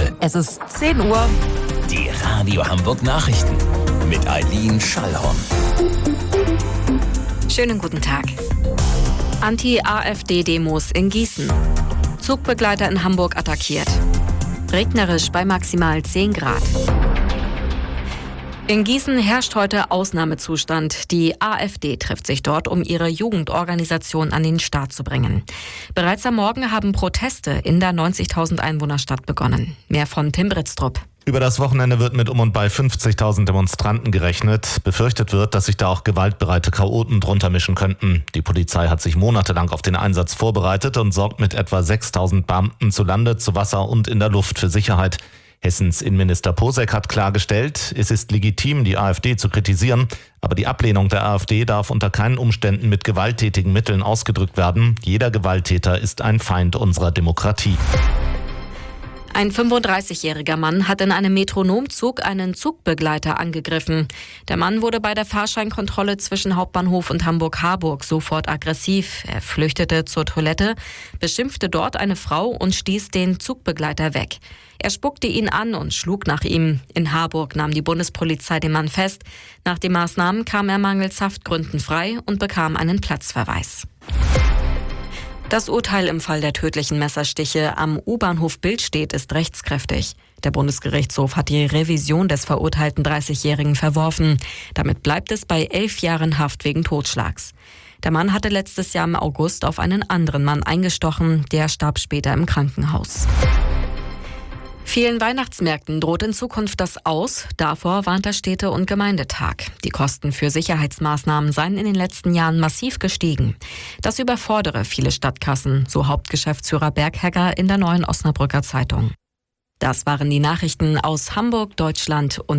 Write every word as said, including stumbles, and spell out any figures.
Es ist zehn Uhr. Die Radio Hamburg Nachrichten mit Eileen Schallhorn. Schönen guten Tag. Anti-AfD-Demos in Gießen. Zugbegleiter in Hamburg attackiert. Regnerisch bei maximal zehn Grad. In Gießen herrscht heute Ausnahmezustand. Die AfD trifft sich dort, um ihre Jugendorganisation an den Start zu bringen. Bereits am Morgen haben Proteste in der neunzigtausend Einwohnerstadt begonnen. Mehr von Tim Britztrup. Über das Wochenende wird mit um und bei fünfzigtausend Demonstranten gerechnet. Befürchtet wird, dass sich da auch gewaltbereite Chaoten drunter mischen könnten. Die Polizei hat sich monatelang auf den Einsatz vorbereitet und sorgt mit etwa sechstausend Beamten zu Lande, zu Wasser und in der Luft für Sicherheit. Hessens Innenminister Posek hat klargestellt, es ist legitim, die AfD zu kritisieren, aber die Ablehnung der AfD darf unter keinen Umständen mit gewalttätigen Mitteln ausgedrückt werden. Jeder Gewalttäter ist ein Feind unserer Demokratie. Ein fünfunddreißigjähriger Mann hat in einem Metronomzug einen Zugbegleiter angegriffen. Der Mann wurde bei der Fahrscheinkontrolle zwischen Hauptbahnhof und Hamburg-Harburg sofort aggressiv. Er flüchtete zur Toilette, beschimpfte dort eine Frau und stieß den Zugbegleiter weg. Er spuckte ihn an und schlug nach ihm. In Harburg nahm die Bundespolizei den Mann fest. Nach den Maßnahmen kam er mangels Haftgründen frei und bekam einen Platzverweis. Das Urteil im Fall der tödlichen Messerstiche am U-Bahnhof Billstedt ist rechtskräftig. Der Bundesgerichtshof hat die Revision des verurteilten dreißigjährigen verworfen. Damit bleibt es bei elf Jahren Haft wegen Totschlags. Der Mann hatte letztes Jahr im August auf einen anderen Mann eingestochen. Der starb später im Krankenhaus. Vielen Weihnachtsmärkten droht in Zukunft das Aus. Davor warnt der Städte- und Gemeindetag. Die Kosten für Sicherheitsmaßnahmen seien in den letzten Jahren massiv gestiegen. Das überfordere viele Stadtkassen, so Hauptgeschäftsführer Berghegger in der Neuen Osnabrücker Zeitung. Das waren die Nachrichten aus Hamburg, Deutschland und